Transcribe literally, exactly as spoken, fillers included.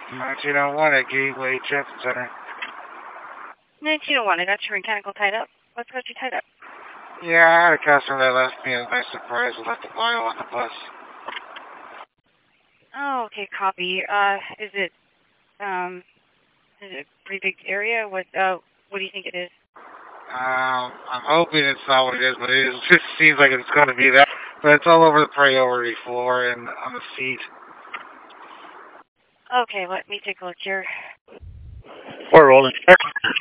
nineteen oh one at Gateway Transit Center. nineteen oh one, I got your mechanical tied up. What's got you tied up? Yeah, I had a customer that left me a nice surprise and left the oil on the bus. Oh, okay, copy. Uh, is it, um, is it a pretty big area? What, uh, what do you think it is? Um, I'm hoping it's not what it is, but it, is, it just seems like it's going to be that. But it's all over the priority floor and on the seat. Okay, let me take a look here. We're rolling.